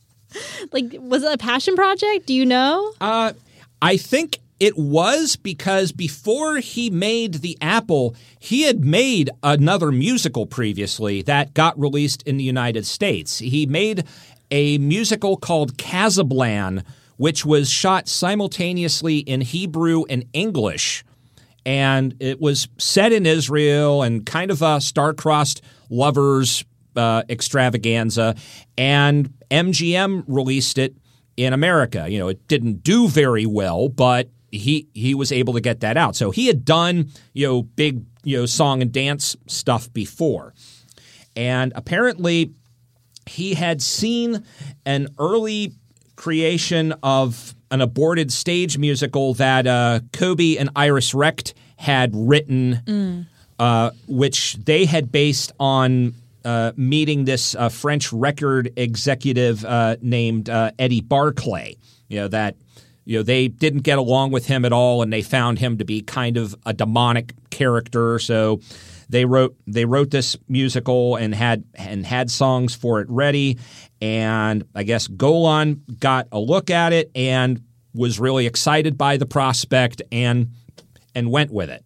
S7: Like, was it a passion project? Do you know?
S5: Uh, I think it was because before he made The Apple, he had made another musical previously that got released in the United States. He made a musical called Casablan, which was shot simultaneously in Hebrew and English. And it was set in Israel and kind of a star-crossed lovers uh, extravaganza. And M G M released it in America. You know, it didn't do very well, but he he was able to get that out. So he had done, you know, big, you know, song and dance stuff before. And apparently he had seen an early creation of an aborted stage musical that uh, Kobe and Iris Recht had written, mm. uh, which they had based on uh, meeting this uh, French record executive uh, named uh, Eddie Barclay. You know, that you know they didn't get along with him at all, and they found him to be kind of a demonic character. So they wrote they wrote this musical and had and had songs for it ready. And I guess Golan got a look at it and was really excited by the prospect and and went with it.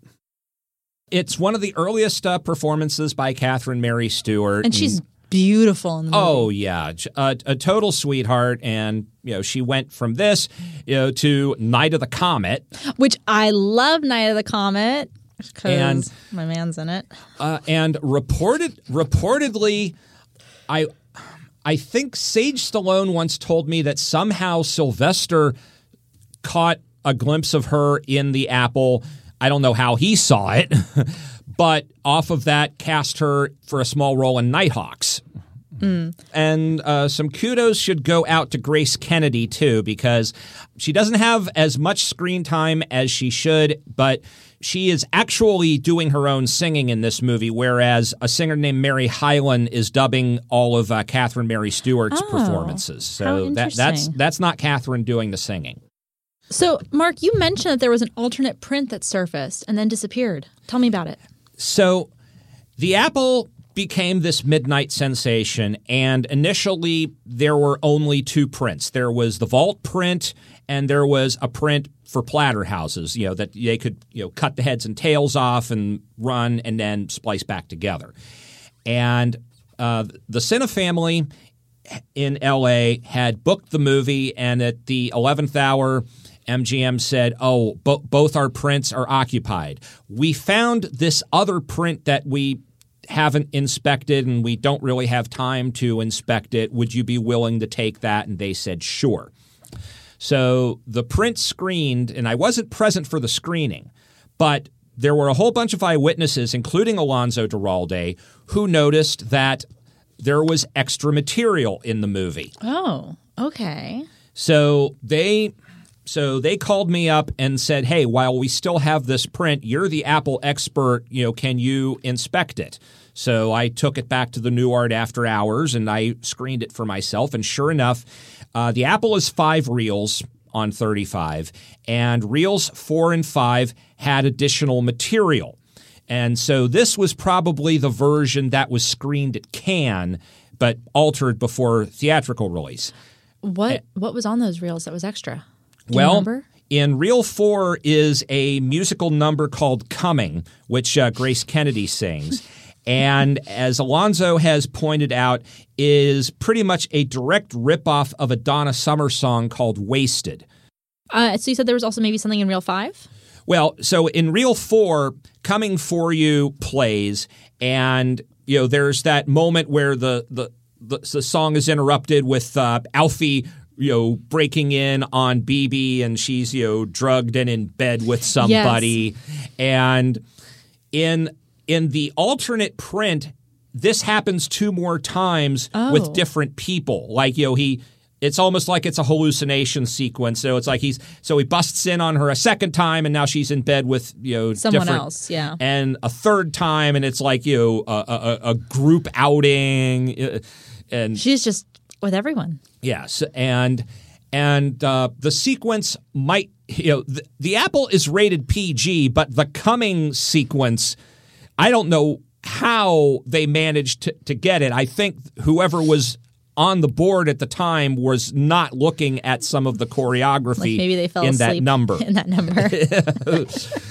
S5: It's one of the earliest uh, performances by Catherine Mary Stewart.
S7: And she's beautiful in the movie.
S5: Oh, yeah. A, a total sweetheart. And, you know, she went from this, you know, to Night of the Comet.
S7: Which I love Night of the Comet because my man's in it.
S5: Uh, and reported reportedly I I think Sage Stallone once told me that somehow Sylvester caught a glimpse of her in The Apple. I don't know how he saw it, but off of that cast her for a small role in Nighthawks. Mm. And uh, some kudos should go out to Grace Kennedy, too, because she doesn't have as much screen time as she should, but she is actually doing her own singing in this movie, whereas a singer named Mary Hyland is dubbing all of uh, Catherine Mary Stewart's
S7: oh,
S5: performances. So
S7: how
S5: that, that's that's not Catherine doing the singing.
S7: So, Mark, you mentioned that there was an alternate print that surfaced and then disappeared. Tell me about it.
S5: So, The Apple became this midnight sensation, and initially there were only two prints. There was the vault print, and there was a print for platter houses, you know, that they could, you know, cut the heads and tails off and run and then splice back together. And uh, the Cine family in L A had booked the movie, and at the eleventh hour, M G M said, oh, bo- both our prints are occupied. We found this other print that we haven't inspected, and we don't really have time to inspect it. Would you be willing to take that? And they said, sure. So the print screened, and I wasn't present for the screening, but there were a whole bunch of eyewitnesses, including Alonzo Duralde, who noticed that there was extra material in the movie.
S7: Oh, okay.
S5: So they... So they called me up and said, hey, while we still have this print, you're the Apple expert, you know, can you inspect it? So I took it back to the New Art after hours, and I screened it for myself. And sure enough, uh, the Apple is five reels on thirty-five, and reels four and five had additional material. And so this was probably the version that was screened at Cannes, but altered before theatrical release.
S7: What, what was on those reels that was extra? Do
S5: well,
S7: you remember?
S5: In Reel four is a musical number called Coming, which uh, Grace Kennedy sings. And as Alonzo has pointed out, is pretty much a direct ripoff of a Donna Summer song called Wasted.
S7: Uh, so you said there was also maybe something in Reel five?
S5: Well, so in Reel four, Coming For You plays, and you know there's that moment where the, the, the, the song is interrupted with uh, Alfie you know, breaking in on B B, and she's, you know, drugged and in bed with somebody. Yes. And in in the alternate print, this happens two more times
S7: oh.
S5: with different people. Like, you know, he it's almost like it's a hallucination sequence. So it's like he's so he busts in on her a second time, and now she's in bed with, you know,
S7: someone else, yeah.
S5: And a third time, and it's like, you know, a, a, a group outing. And
S7: she's just with everyone.
S5: Yes, and and uh, the sequence might, you know, the, the Apple is rated P G, but the Coming sequence, I don't know how they managed to, to get it. I think whoever was on the board at the time was not looking at some of the choreography
S7: like maybe they fell
S5: in
S7: asleep
S5: that number.
S7: In that number.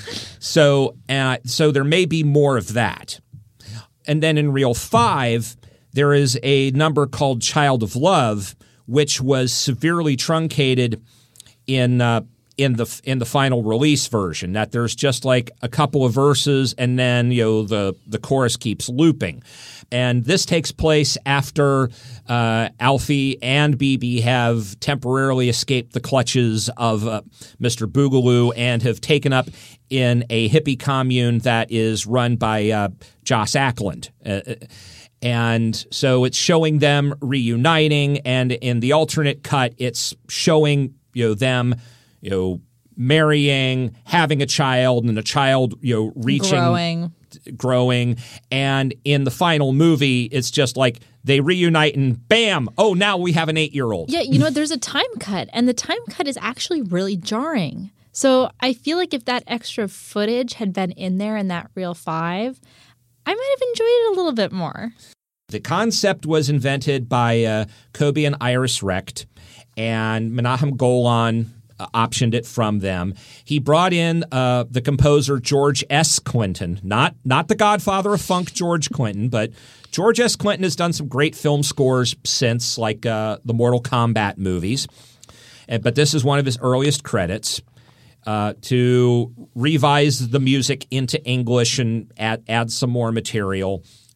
S5: so, uh, so there may be more of that. And then in Reel five, there is a number called Child of Love, which was severely truncated in uh, in the in the final release version. That there's just like a couple of verses, and then you know the the chorus keeps looping. And this takes place after uh, Alfie and B B have temporarily escaped the clutches of uh, Mister Boogaloo and have taken up in a hippie commune that is run by uh, Joss Ackland. Uh, And so it's showing them reuniting, and in the alternate cut, it's showing, you know, them, you know, marrying, having a child, and a child, you know, reaching,
S7: growing,
S5: growing. And in the final movie, it's just like they reunite and bam, oh, now we have an eight-year-old.
S7: Yeah, you know, there's a time cut, and the time cut is actually really jarring. So I feel like if that extra footage had been in there in that Reel five, I might have enjoyed it a little bit more.
S5: The concept was invented by uh, Kobe and Iris Recht, and Menahem Golan uh, optioned it from them. He brought in uh, the composer George S. Clinton, not not the godfather of funk George Clinton, but George S. Clinton has done some great film scores since, like uh, the Mortal Kombat movies. Uh, but this is one of his earliest credits. Uh, to revise the music into English and add, add some more material.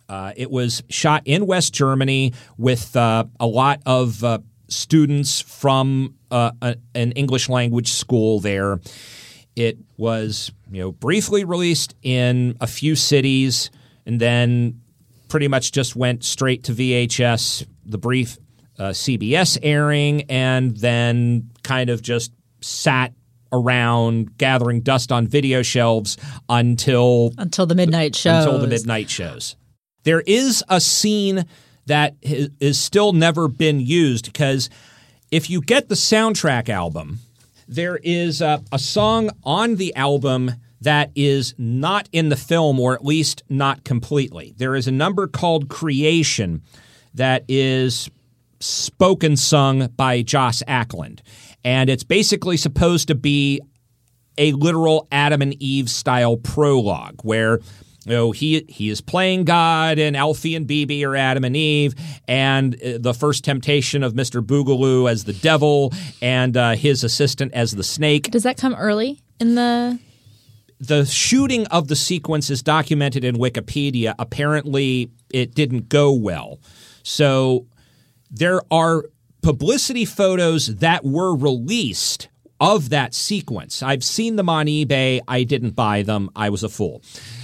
S5: Uh, it was shot in West Germany with uh, a lot of uh, students from uh, a, an English language school there. It was, you know, briefly released in a few cities and then pretty much just went straight to V H S, the brief uh, C B S airing, and then kind of just sat around gathering dust on video shelves until
S7: Until the midnight shows.
S5: Until the midnight shows. There is a scene that is still never been used because if you get the soundtrack album, there is a, a song on the album that is not in the film, or at least not completely. There is a number called Creation that is spoken sung by Joss Ackland. And it's basically supposed to be a literal Adam and Eve style prologue where, you know, he he is playing God and Alfie and Bibi are Adam and Eve, and the first temptation of Mister Boogaloo as the devil and uh, his assistant as the snake.
S7: Does that come early in the...
S5: The shooting of the sequence is documented in Wikipedia. Apparently, it didn't go well. So there are publicity photos that were released of that sequence. I've seen them on eBay. I didn't buy them. I was a fool.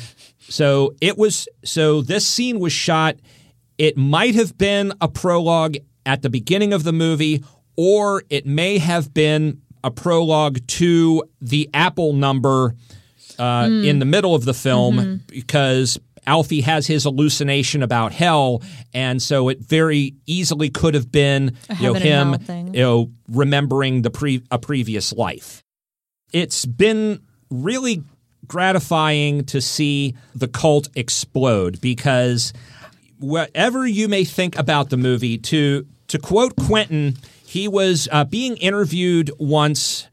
S5: So it was. So this scene was shot. It might have been a prologue at the beginning of the movie, or it may have been a prologue to the Apple number uh, mm. in the middle of the film, mm-hmm. because Alfie has his hallucination about hell, and so it very easily could have been, you know, him, you know, remembering the pre a previous life. It's been really gratifying to see the cult explode because whatever you may think about the movie, to to quote Quentin, he was uh, being interviewed once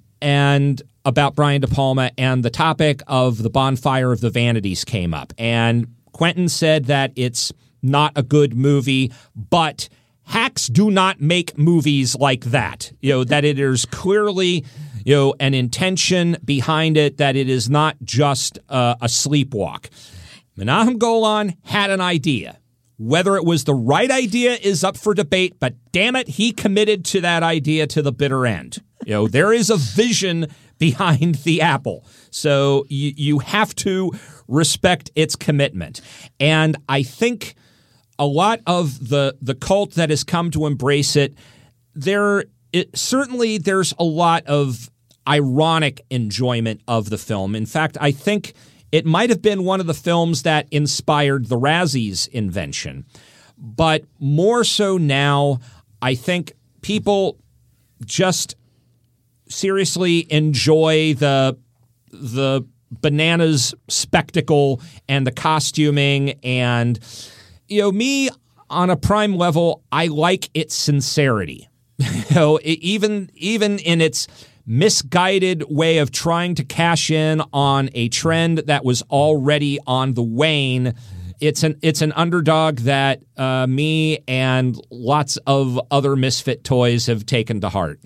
S5: and about Brian De Palma, and the topic of the Bonfire of the Vanities came up. And Quentin said that it's not a good movie, but hacks do not make movies like that. You know, that it is clearly, you know, an intention behind it, that it is not just uh, a sleepwalk. Menahem Golan had an idea. Whether it was the right idea is up for debate, but damn it, he committed to that idea to the bitter end. You know, there is a vision behind the Apple. So you, you have to respect its commitment. And I think a lot of the, the cult that has come to embrace it, there it, certainly there's a lot of ironic enjoyment of the film. In fact, I think it might have been one of the films that inspired the Razzies invention. But more so now, I think people just seriously enjoy the the bananas spectacle and the costuming, and you know, me on a prime level, I like its sincerity. You know, it, even even in its misguided way of trying to cash in on a trend that was already on the wane. It's an it's an underdog that uh, me and lots of other misfit toys have taken to heart.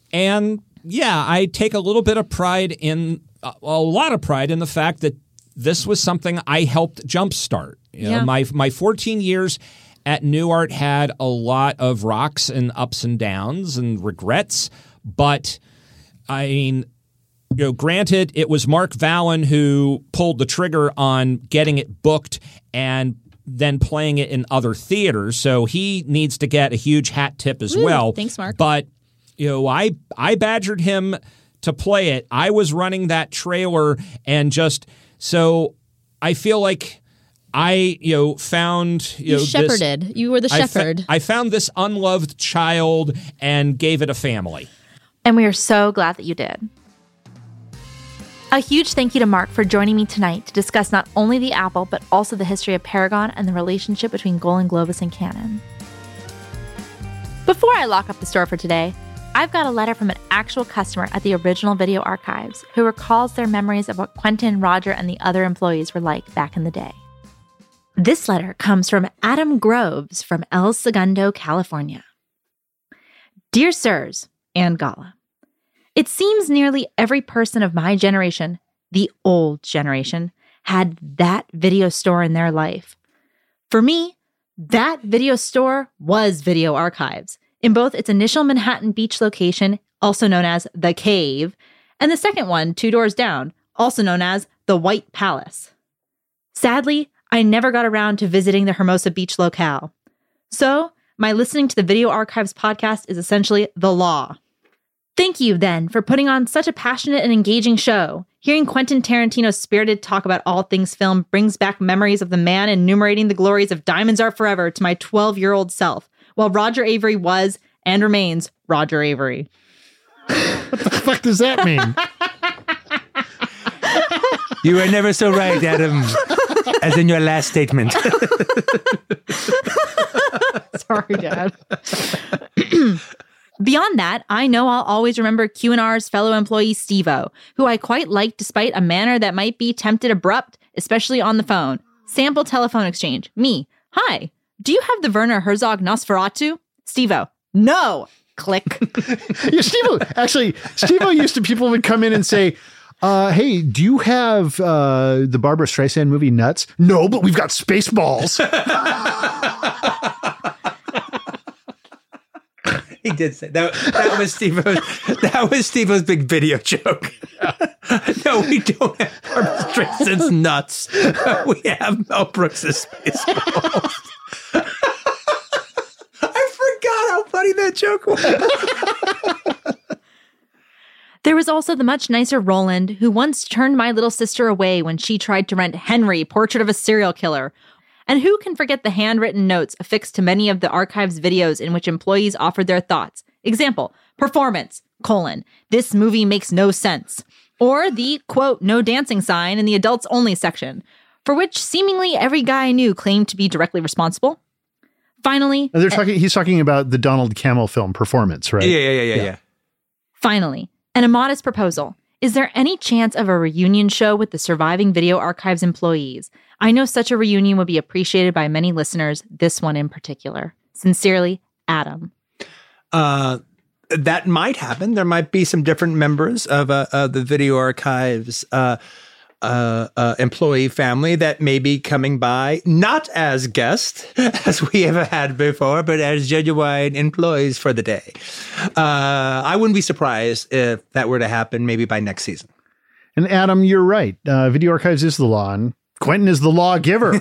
S5: And yeah, I take a little bit of pride in uh, a lot of pride in the fact that this was something I helped jumpstart. You know,
S7: yeah.
S5: my my fourteen years at Nuart had a lot of rocks and ups and downs and regrets, but I mean, you know, granted, it was Mark Vallon who pulled the trigger on getting it booked and then playing it in other theaters, so he needs to get a huge hat tip as
S7: Woo,
S5: well.
S7: Thanks, Mark.
S5: But you know, I I badgered him to play it. I was running that trailer, and just so I feel like I you know found you,
S7: you
S5: know
S7: shepherded.
S5: This,
S7: you were the
S5: I
S7: shepherd.
S5: Fa- I found this unloved child and gave it a family.
S1: And we are so glad that you did. A huge thank you to Mark for joining me tonight to discuss not only the Apple, but also the history of Paragon and the relationship between Golan Globus and Canon. Before I lock up the store for today, I've got a letter from an actual customer at the original Video Archives who recalls their memories of what Quentin, Roger, and the other employees were like back in the day. This letter comes from Adam Groves from El Segundo, California. Dear Sirs and Gala, it seems nearly every person of my generation, the old generation, had that video store in their life. For me, that video store was Video Archives, in both its initial Manhattan Beach location, also known as The Cave, and the second one, two doors down, also known as The White Palace. Sadly, I never got around to visiting the Hermosa Beach locale. So, my listening to the Video Archives podcast is essentially the law. Thank you, then, for putting on such a passionate and engaging show. Hearing Quentin Tarantino's spirited talk about all things film brings back memories of the man enumerating the glories of Diamonds Are Forever to my twelve-year-old self, while Roger Avery was, and remains, Roger Avery.
S3: What the fuck does that mean?
S2: You were never so right, Adam, as in your last statement.
S1: Sorry, Dad. Beyond that, I know I'll always remember Q and R's fellow employee Steve-O, who I quite liked despite a manner that might be tempted abrupt, especially on the phone. Sample telephone exchange. Me. Hi. Do you have the Werner Herzog Nosferatu? Steve-O. No. Click.
S3: Yeah, Steve-O. Actually, Steve-O used to, people would come in and say, uh, hey, do you have uh, the Barbara Streisand movie Nuts? No, but we've got Spaceballs.
S2: He did say that. That was Steve-O's, that was Steve-O's big video joke. No, we don't have Barbara Streisand's Nuts. We have Mel Brooks' Spaceballs. I forgot how funny that joke was.
S1: There was also the much nicer Roland, who once turned my little sister away when she tried to rent Henry, Portrait of a Serial Killer. And who can forget the handwritten notes affixed to many of the archive's videos in which employees offered their thoughts? Example, performance, colon, this movie makes no sense. Or the, quote, no dancing sign in the adults only section, for which seemingly every guy I knew claimed to be directly responsible. Finally...
S3: They're talking. He's talking about the Donald Cammell film Performance, right?
S2: Yeah, yeah, yeah, yeah, yeah. yeah.
S1: Finally, an immodest proposal. Is there any chance of a reunion show with the surviving Video Archives employees? I know such a reunion would be appreciated by many listeners, this one in particular. Sincerely, Adam.
S2: Uh, that might happen. There might be some different members of, uh, of the Video Archives uh, uh, uh, employee family that may be coming by, not as guests, as we have had before, but as genuine employees for the day. Uh, I wouldn't be surprised if that were to happen maybe by next season.
S3: And Adam, you're right. Uh, Video Archives is the law, and Quentin is the lawgiver.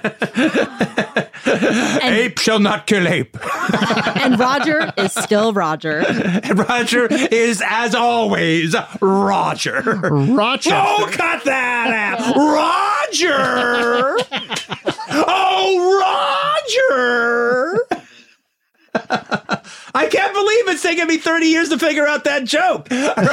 S2: Ape shall not kill ape.
S1: And Roger is still Roger.
S2: And Roger is, as always, Roger.
S3: Roger.
S2: Oh, cut that out. Roger. Oh, Roger. I can't believe it's taken me thirty years to figure out that joke.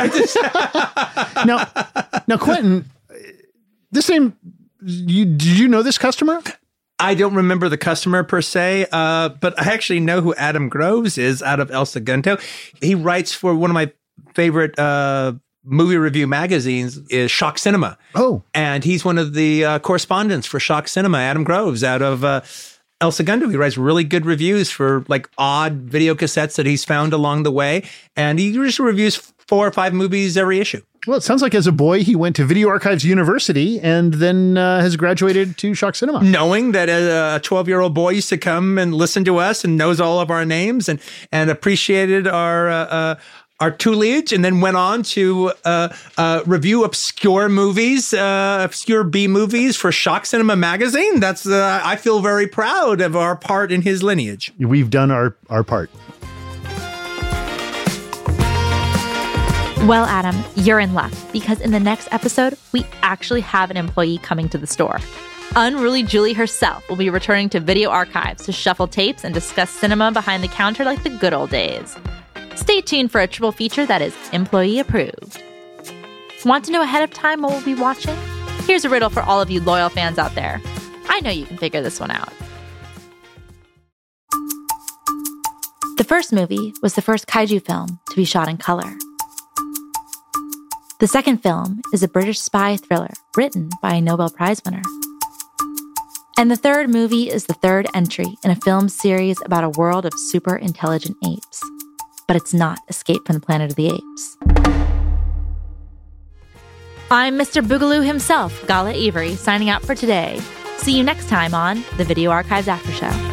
S3: now, now, Quentin, this name, you, did you know this customer?
S2: I don't remember the customer per se, uh, but I actually know who Adam Groves is out of El Segundo. He writes for one of my favorite uh, movie review magazines, is Shock Cinema.
S3: Oh.
S2: And he's one of the uh, correspondents for Shock Cinema, Adam Groves out of uh, El Segundo. He writes really good reviews for like odd video cassettes that he's found along the way. And he just reviews four or five movies every issue.
S3: Well, it sounds like as a boy, he went to Video Archives University and then uh, has graduated to Shock Cinema.
S2: Knowing that a twelve-year-old boy used to come and listen to us and knows all of our names and, and appreciated our uh, uh, our tutelage, and then went on to uh, uh, review obscure movies, uh, obscure B movies for Shock Cinema magazine. That's uh, I feel very proud of our part in his lineage.
S3: We've done our, our part.
S1: Well, Adam, you're in luck, because in the next episode, we actually have an employee coming to the store. Unruly Julie herself will be returning to Video Archives to shuffle tapes and discuss cinema behind the counter like the good old days. Stay tuned for a triple feature that is employee approved. Want to know ahead of time what we'll be watching? Here's a riddle for all of you loyal fans out there. I know you can figure this one out. The first movie was the first kaiju film to be shot in color. The second film is a British spy thriller written by a Nobel Prize winner. And the third movie is the third entry in a film series about a world of super intelligent apes. But it's not Escape from the Planet of the Apes. I'm Mister Boogaloo himself, Gala Avery, signing out for today. See you next time on the Video Archives After Show.